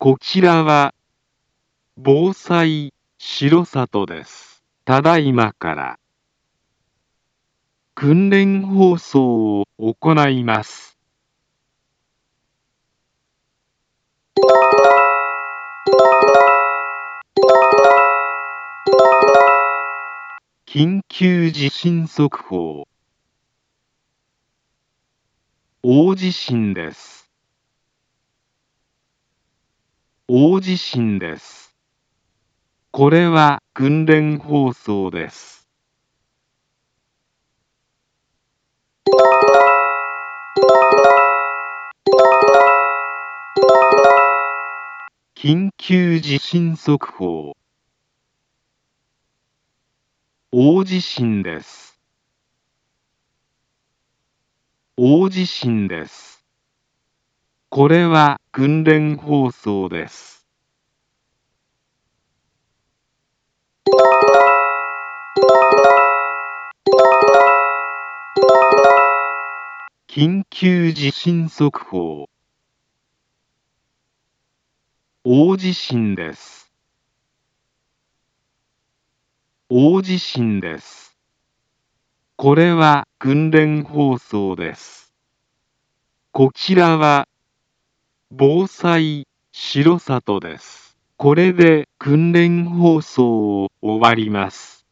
こちらは防災城里です。ただいまから訓練放送を行います。緊急地震速報。大地震です。大地震です。これは訓練放送です。緊急地震速報。大地震です。大地震です。これは訓練放送です。緊急地震速報。大地震です。大地震です。これは訓練放送です。こちらは防災城里です。これで訓練放送を終わります。